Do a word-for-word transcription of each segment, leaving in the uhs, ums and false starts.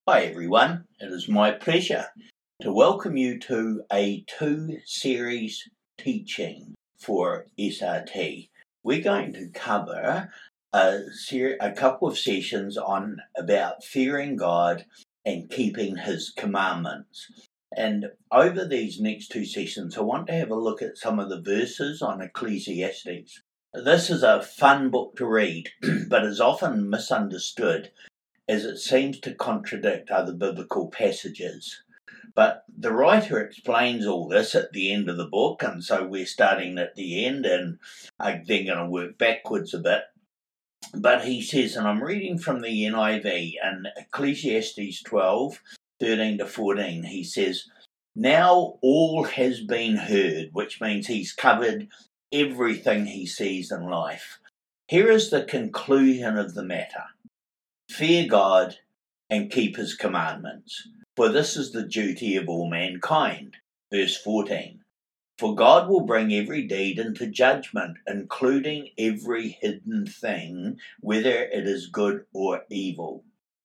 Hi everyone, it is my pleasure to welcome you to a two-series teaching for S R T. We're going to cover a, ser- a couple of sessions on about fearing God and keeping His commandments. And over these next two sessions, I want to have a look at some of the verses on Ecclesiastes. This is a fun book to read, but is often misunderstood as it seems to contradict other biblical passages. But the writer explains all this at the end of the book, and so we're starting at the end, and I'm then going to work backwards a bit. But he says, and I'm reading from the N I V, in Ecclesiastes twelve, thirteen to fourteen, he says, "Now all has been heard," which means he's covered everything he sees in life. "Here is the conclusion of the matter. Fear God and keep His commandments, for this is the duty of all mankind." Verse fourteen, "For God will bring every deed into judgment, including every hidden thing, whether it is good or evil."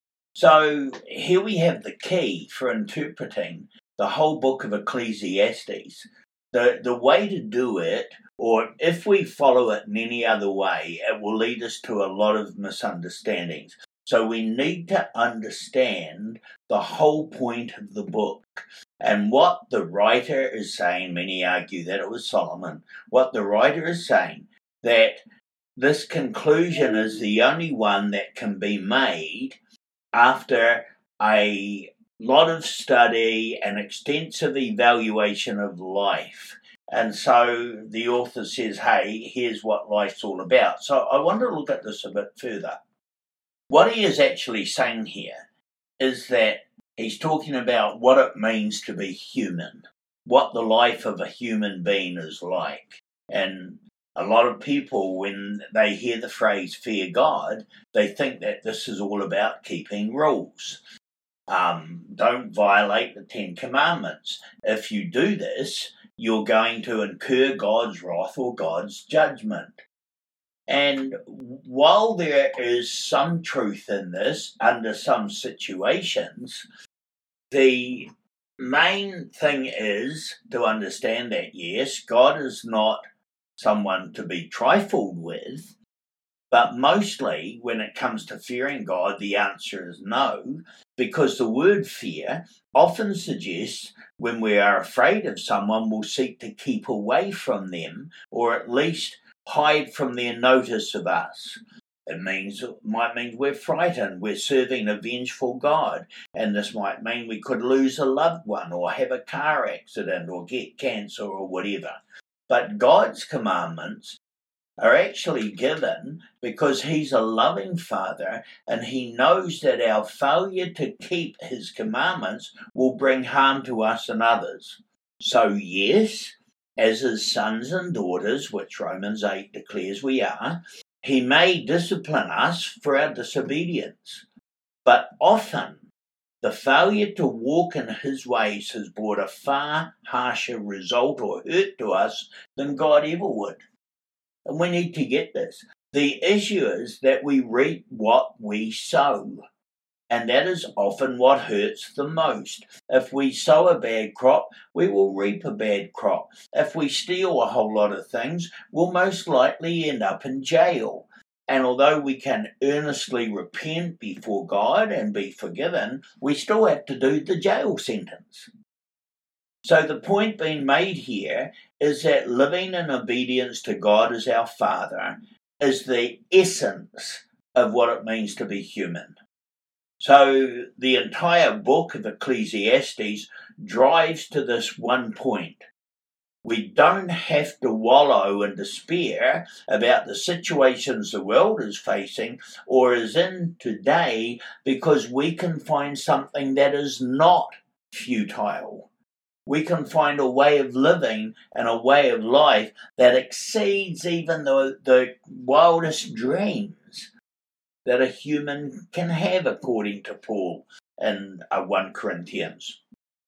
So here we have the key for interpreting the whole book of Ecclesiastes. The, the way to do it, or if we follow it in any other way, it will lead us to a lot of misunderstandings. So we need to understand the whole point of the book and what the writer is saying. Many argue that it was Solomon. What the writer is saying, that this conclusion is the only one that can be made after a lot of study and extensive evaluation of life. And so the author says, hey, here's what life's all about. So I want to look at this a bit further. What he is actually saying here is that he's talking about what it means to be human, what the life of a human being is like. And a lot of people, when they hear the phrase fear God, they think that this is all about keeping rules. Um, don't violate the Ten Commandments. If you do this, you're going to incur God's wrath or God's judgment. And while there is some truth in this under some situations, the main thing is to understand that, yes, God is not someone to be trifled with, but mostly when it comes to fearing God, the answer is no, because the word fear often suggests when we are afraid of someone, we'll seek to keep away from them, or at least hide from their notice of us. It means it might mean we're frightened, we're serving a vengeful God, and this might mean we could lose a loved one or have a car accident or get cancer or whatever. But God's commandments are actually given because He's a loving Father, and He knows that our failure to keep His commandments will bring harm to us and others. So yes, as His sons and daughters, which Romans eight declares we are, He may discipline us for our disobedience. But often, the failure to walk in His ways has brought a far harsher result or hurt to us than God ever would. And we need to get this. The issue is that we reap what we sow. And that is often what hurts the most. If we sow a bad crop, we will reap a bad crop. If we steal a whole lot of things, we'll most likely end up in jail. And although we can earnestly repent before God and be forgiven, we still have to do the jail sentence. So the point being made here is that living in obedience to God as our Father is the essence of what it means to be human. So the entire book of Ecclesiastes drives to this one point. We don't have to wallow in despair about the situations the world is facing or is in today, because we can find something that is not futile. We can find a way of living and a way of life that exceeds even the, the wildest dreams that a human can have, according to Paul in uh, First Corinthians.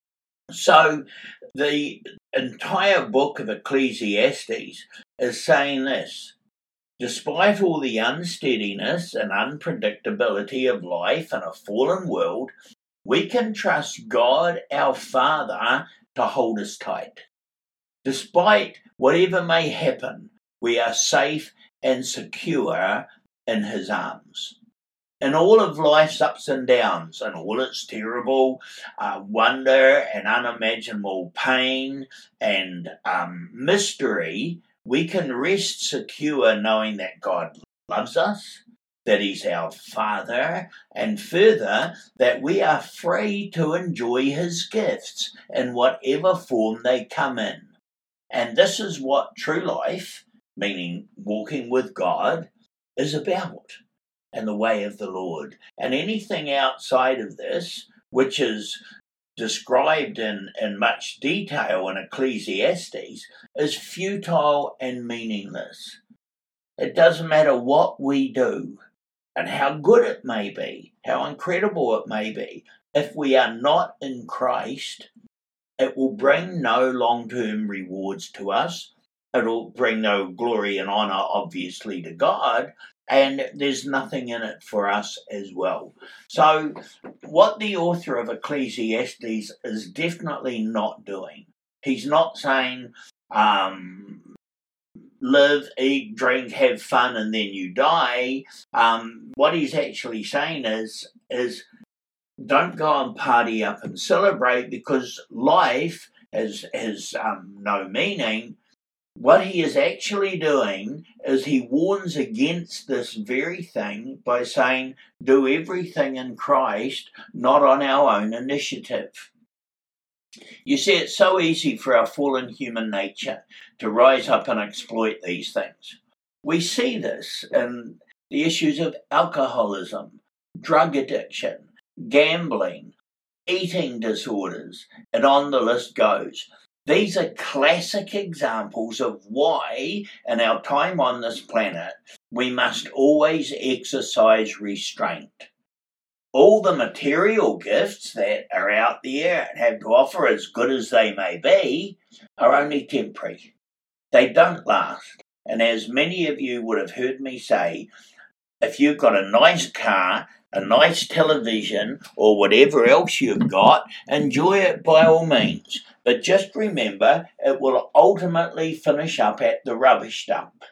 So the entire book of Ecclesiastes is saying this: despite all the unsteadiness and unpredictability of life in a fallen world, We can trust God, our Father, to hold us tight. Despite whatever may happen, we are safe and secure in His arms. In all of life's ups and downs, and all its terrible uh, wonder and unimaginable pain and um, mystery, we can rest secure knowing that God loves us, that He's our Father, and further, that we are free to enjoy His gifts in whatever form they come in. And this is what true life, meaning walking with God, is about, and the way of the Lord. And anything outside of this, which is described in, in much detail in Ecclesiastes, is futile and meaningless. It doesn't matter what we do and how good it may be, how incredible it may be. If we are not in Christ, it will bring no long-term rewards to us. It will bring no glory and honour, obviously, to God, and there's nothing in it for us as well. So what the author of Ecclesiastes is definitely not doing, he's not saying, um, live, eat, drink, have fun, and then you die. Um, what he's actually saying is, is don't go and party up and celebrate, because life has, has um, no meaning. What he is actually doing is he warns against this very thing by saying, do everything in Christ, not on our own initiative. You see, it's so easy for our fallen human nature to rise up and exploit these things. We see this in the issues of alcoholism, drug addiction, gambling, eating disorders, and on the list goes. These are classic examples of why, in our time on this planet, we must always exercise restraint. All the material gifts that are out there and have to offer, as good as they may be, are only temporary. They don't last. And as many of you would have heard me say, if you've got a nice car, a nice television, or whatever else you've got, enjoy it by all means. But just remember, it will ultimately finish up at the rubbish dump.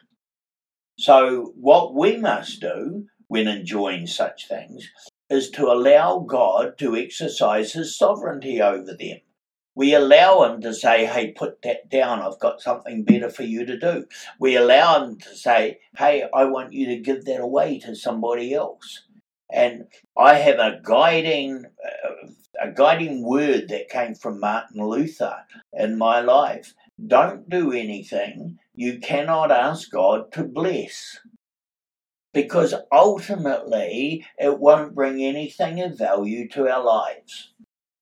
So what we must do when enjoying such things is to allow God to exercise His sovereignty over them. We allow Him to say, hey, put that down, I've got something better for you to do. We allow Him to say, hey, I want you to give that away to somebody else. And I have a guiding, uh, a guiding word that came from Martin Luther in my life. Don't do anything you cannot ask God to bless, because ultimately it won't bring anything of value to our lives.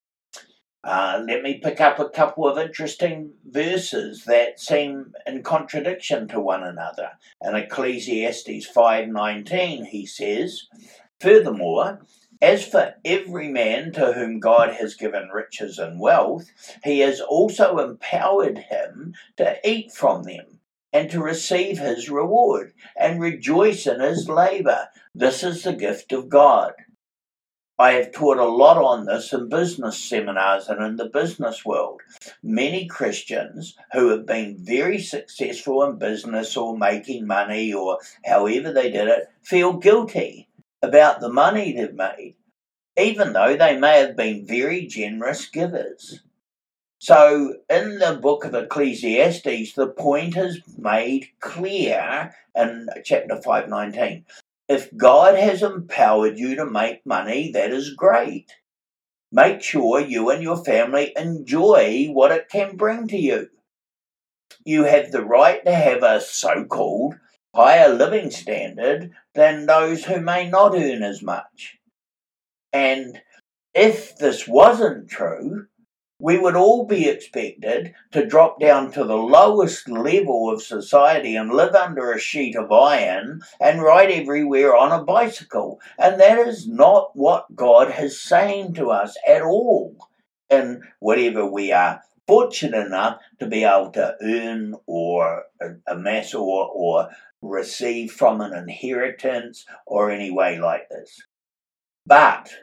Uh, let me pick up a couple of interesting verses that seem in contradiction to one another. In Ecclesiastes five nineteen, he says, furthermore, as for every man to whom God has given riches and wealth, He has also empowered him to eat from them and to receive his reward and rejoice in his labour. This is the gift of God. I have taught a lot on this in business seminars and in the business world. Many Christians who have been very successful in business or making money or however they did it feel guilty about the money they've made, even though they may have been very generous givers. So in the book of Ecclesiastes, the point is made clear in chapter five nineteen. If God has empowered you to make money, that is great. Make sure you and your family enjoy what it can bring to you. You have the right to have a so-called higher living standard than those who may not earn as much. And if this wasn't true, we would all be expected to drop down to the lowest level of society and live under a sheet of iron and ride everywhere on a bicycle. And that is not what God is saying to us at all. And whatever we are fortunate enough to be able to earn or amass or, or receive from an inheritance or any way like this. But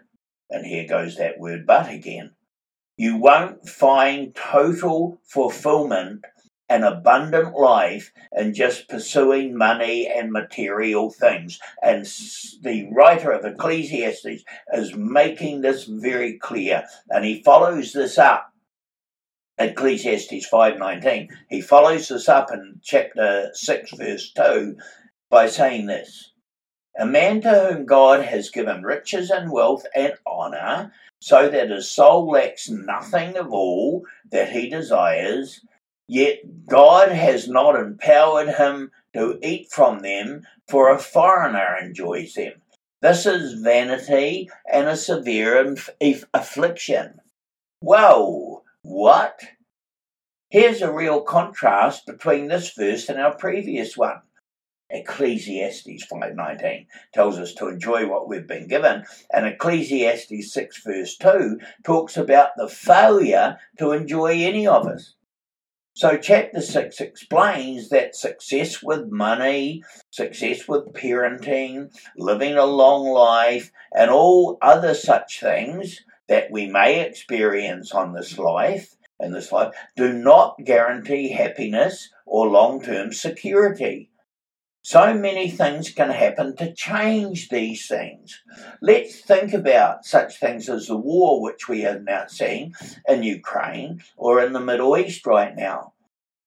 And here goes that word but again. You won't find total fulfillment and abundant life in just pursuing money and material things. And the writer of Ecclesiastes is making this very clear. And he follows this up. Ecclesiastes five nineteen. He follows this up in chapter six, verse two, by saying this. A man to whom God has given riches and wealth and honour, so that his soul lacks nothing of all that he desires, yet God has not empowered him to eat from them, for a foreigner enjoys them. This is vanity and a severe inf- affliction. Whoa, what? Here's a real contrast between this verse and our previous one. Ecclesiastes five nineteen tells us to enjoy what we've been given, and Ecclesiastes six verse two talks about the failure to enjoy any of it. So chapter six explains that success with money, success with parenting, living a long life, and all other such things that we may experience on this life, in this life, do not guarantee happiness or long-term security. So many things can happen to change these things. Let's think about such things as the war which we are now seeing in Ukraine or in the Middle East right now.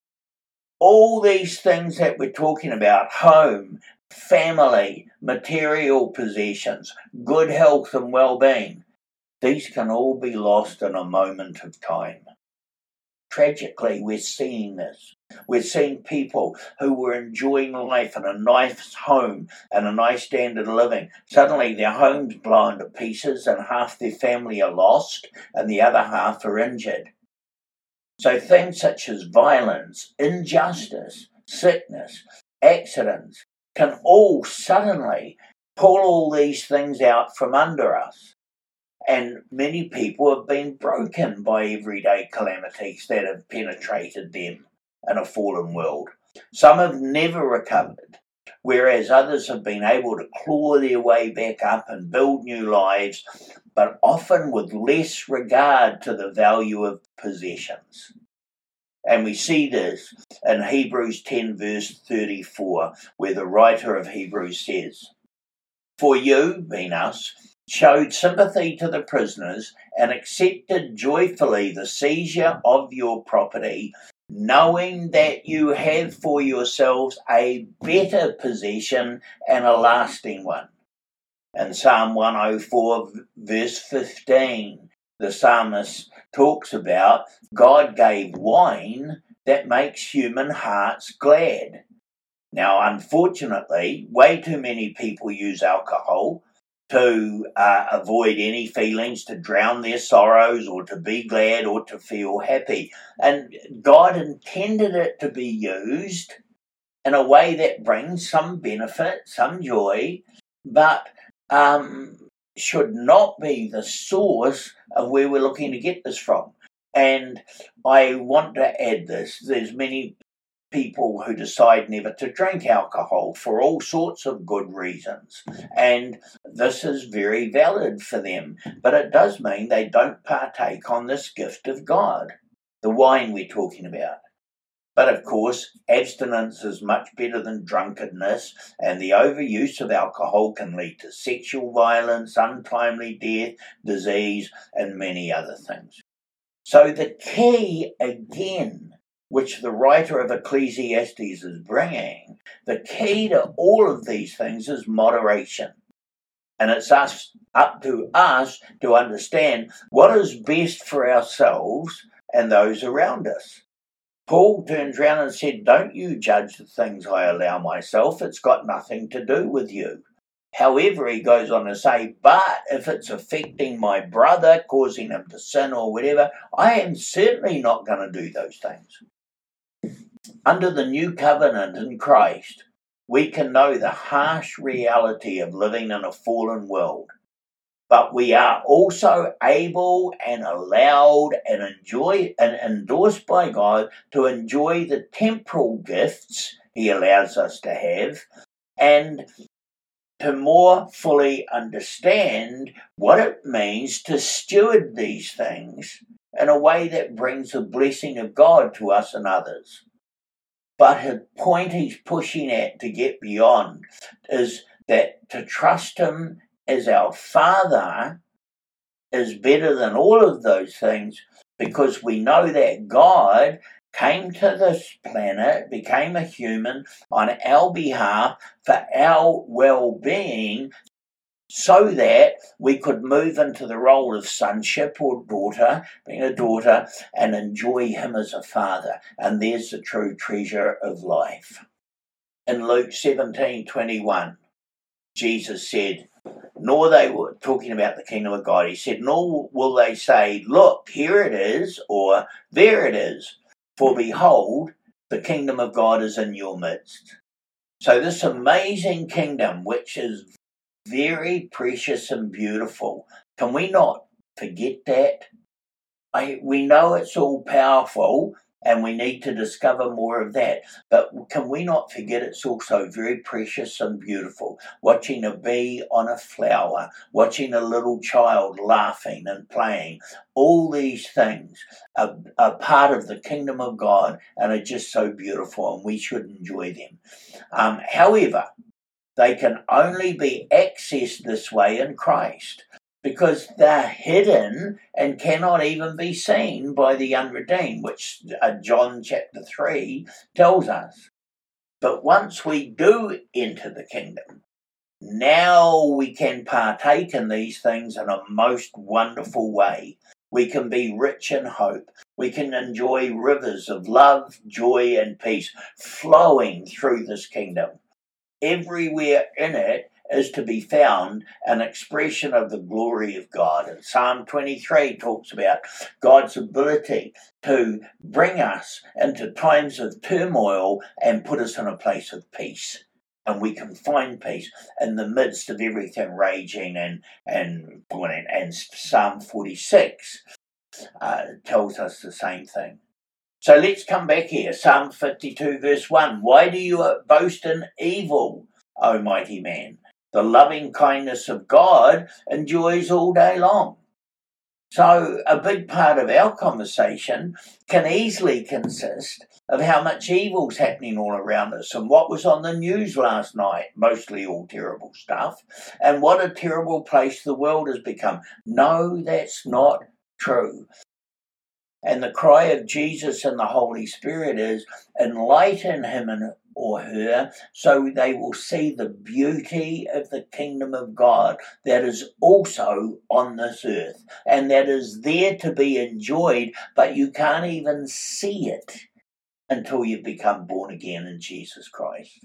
All these things that we're talking about, home, family, material possessions, good health and well-being, these can all be lost in a moment of time. Tragically, we're seeing this. We're seeing people who were enjoying life in a nice home and a nice standard of living. Suddenly their home's blown to pieces and half their family are lost and the other half are injured. So things such as violence, injustice, sickness, accidents can all suddenly pull all these things out from under us. And many people have been broken by everyday calamities that have penetrated them in a fallen world. Some have never recovered, whereas others have been able to claw their way back up and build new lives, but often with less regard to the value of possessions. And we see this in Hebrews ten verse thirty-four, where the writer of Hebrews says, "For you, being us, showed sympathy to the prisoners and accepted joyfully the seizure of your property, knowing that you have for yourselves a better possession and a lasting one." In Psalm one oh four verse fifteen, the psalmist talks about God gave wine that makes human hearts glad. Now, unfortunately, way too many people use alcohol to uh, avoid any feelings, to drown their sorrows, or to be glad, or to feel happy. And God intended it to be used in a way that brings some benefit, some joy, but um, should not be the source of where we're looking to get this from. And I want to add this. There's many people who decide never to drink alcohol for all sorts of good reasons, and this is very valid for them, but it does mean they don't partake on this gift of God, the wine we're talking about. But of course, abstinence is much better than drunkenness, and the overuse of alcohol can lead to sexual violence, untimely death, disease, and many other things. So the key, again, which the writer of Ecclesiastes is bringing, the key to all of these things is moderation. And it's us, up to us to understand what is best for ourselves and those around us. Paul turns around and said, "Don't you judge the things I allow myself. It's got nothing to do with you." However, he goes on to say, "But if it's affecting my brother, causing him to sin or whatever, I am certainly not going to do those things." Under the new covenant in Christ, we can know the harsh reality of living in a fallen world. But we are also able and allowed and enjoy and endorsed by God to enjoy the temporal gifts He allows us to have, and to more fully understand what it means to steward these things in a way that brings the blessing of God to us and others. But the point he's pushing at to get beyond is that to trust him as our Father is better than all of those things, because we know that God came to this planet, became a human on our behalf for our well-being, so that we could move into the role of sonship or daughter, being a daughter, and enjoy him as a father. And there's the true treasure of life. In Luke seventeen twenty-one, Jesus said, nor they were talking about the kingdom of God, he said, nor will they say, look, here it is, or there it is. For behold, the kingdom of God is in your midst. So this amazing kingdom, which is very precious and beautiful, can we not forget that? I, we know it's all powerful and we need to discover more of that, but can we not forget it's also very precious and beautiful? Watching a bee on a flower, watching a little child laughing and playing, all these things are, are part of the kingdom of God and are just so beautiful, and we should enjoy them. Um, however, they can only be accessed this way in Christ, because they're hidden and cannot even be seen by the unredeemed, which uh, John chapter three tells us. But once we do enter the kingdom, now we can partake in these things in a most wonderful way. We can be rich in hope. We can enjoy rivers of love, joy, and peace flowing through this kingdom. Everywhere in it is to be found an expression of the glory of God. And Psalm twenty-three talks about God's ability to bring us into times of turmoil and put us in a place of peace. And we can find peace in the midst of everything raging, and and, and Psalm forty-six uh, tells us the same thing. So let's come back here. Psalm fifty-two verse one. Why do you boast in evil, O mighty man? The loving kindness of God endures all day long. So a big part of our conversation can easily consist of how much evil's happening all around us and what was on the news last night, mostly all terrible stuff, and what a terrible place the world has become. No, that's not true. And the cry of Jesus and the Holy Spirit is, enlighten him and or her, so they will see the beauty of the kingdom of God that is also on this earth, and that is there to be enjoyed, but you can't even see it until you've become born again in Jesus Christ.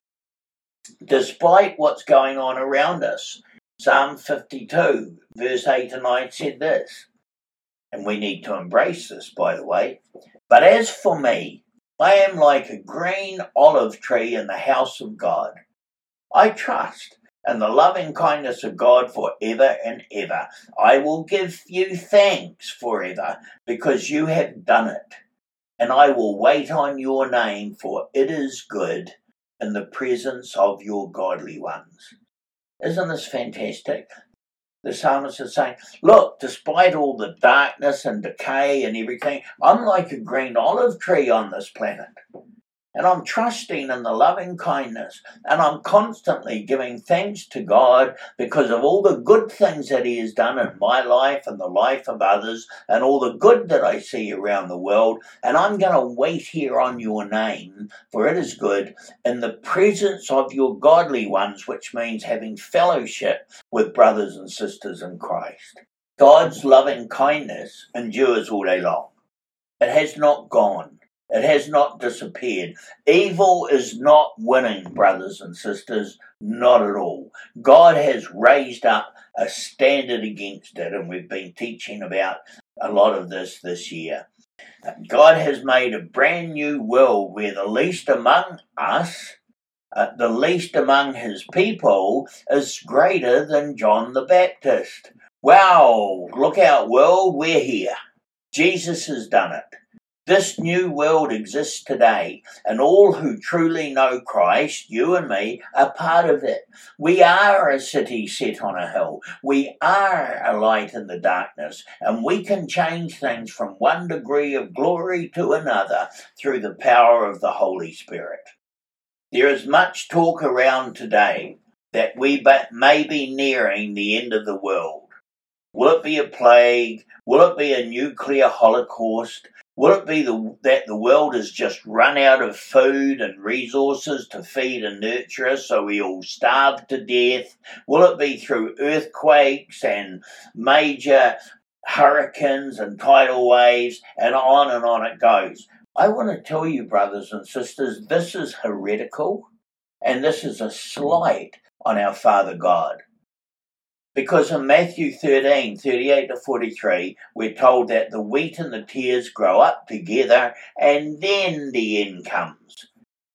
Despite what's going on around us, Psalm fifty-two, verse eight and nine said this, and we need to embrace this, by the way. But as for me, I am like a green olive tree in the house of God. I trust in the loving kindness of God forever and ever. I will give you thanks forever, because you have done it. And I will wait on your name, for it is good in the presence of your godly ones. Isn't this fantastic? The psalmist is saying, look, despite all the darkness and decay and everything, I'm like a green olive tree on this planet. And I'm trusting in the loving kindness. And I'm constantly giving thanks to God because of all the good things that he has done in my life and the life of others, and all the good that I see around the world. And I'm going to wait here on your name, for it is good, in the presence of your godly ones, which means having fellowship with brothers and sisters in Christ. God's loving kindness endures all day long. It has not gone. It has not disappeared. Evil is not winning, brothers and sisters, not at all. God has raised up a standard against it, and we've been teaching about a lot of this this year. God has made a brand new world where the least among us, uh, the least among his people, is greater than John the Baptist. Wow, look out world, we're here. Jesus has done it. This new world exists today, and all who truly know Christ, you and me, are part of it. We are a city set on a hill. We are a light in the darkness, and we can change things from one degree of glory to another through the power of the Holy Spirit. There is much talk around today that we may be nearing the end of the world. Will it be a plague? Will it be a nuclear holocaust? Will it be the, that the world has just run out of food and resources to feed and nurture us, so we all starve to death? Will it be through earthquakes and major hurricanes and tidal waves, and on and on it goes? I want to tell you, brothers and sisters, this is heretical, and this is a slight on our Father God. Because in Matthew thirteen, thirty-eight to forty-three, we're told that the wheat and the tares grow up together, and then the end comes.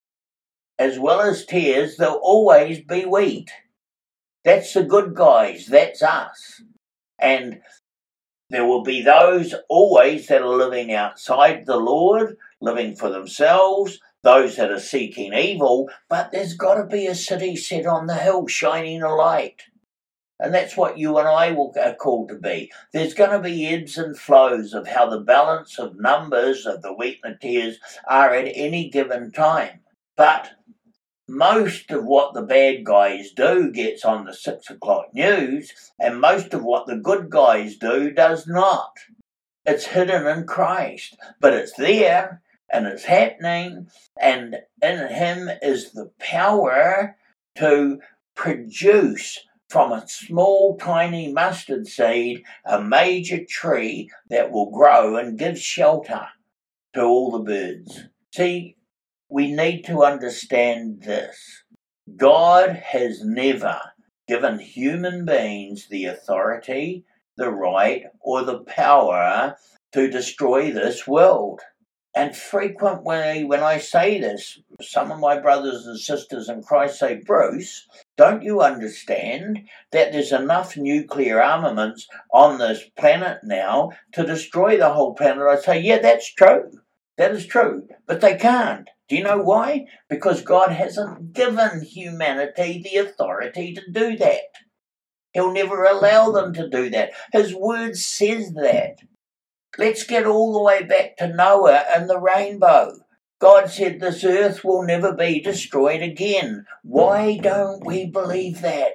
As well as tares, there'll always be wheat. That's the good guys, that's us. And there will be those always that are living outside the Lord, living for themselves, those that are seeking evil, but there's got to be a city set on the hill shining a light. And that's what you and I are called to be. There's going to be ebbs and flows of how the balance of numbers of the wheat and the tares are at any given time. But most of what the bad guys do gets on the six o'clock news, and most of what the good guys do does not. It's hidden in Christ, but it's there, and it's happening, and in Him is the power to produce from a small, tiny mustard seed, a major tree that will grow and give shelter to all the birds. See, we need to understand this. God has never given human beings the authority, the right, or the power to destroy this world. And frequently when I say this, some of my brothers and sisters in Christ say, Bruce, don't you understand that there's enough nuclear armaments on this planet now to destroy the whole planet? I say, yeah, that's true. That is true. But they can't. Do you know why? Because God hasn't given humanity the authority to do that. He'll never allow them to do that. His word says that. Let's get all the way back to Noah and the rainbow. God said this earth will never be destroyed again. Why don't we believe that?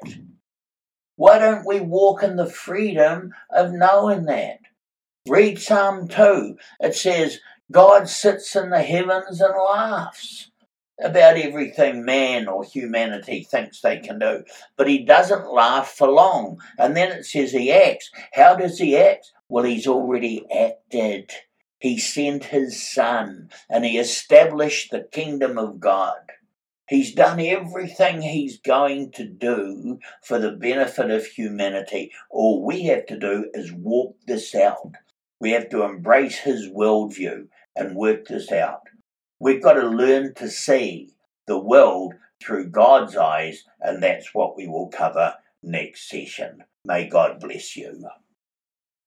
Why don't we walk in the freedom of knowing that? Read Psalm two. It says, God sits in the heavens and laughs about everything man or humanity thinks they can do. But he doesn't laugh for long. And then it says he acts. How does he act? Well, he's already acted. He sent his son and he established the kingdom of God. He's done everything he's going to do for the benefit of humanity. All we have to do is walk this out. We have to embrace his worldview and work this out. We've got to learn to see the world through God's eyes, and that's what we will cover next session. May God bless you.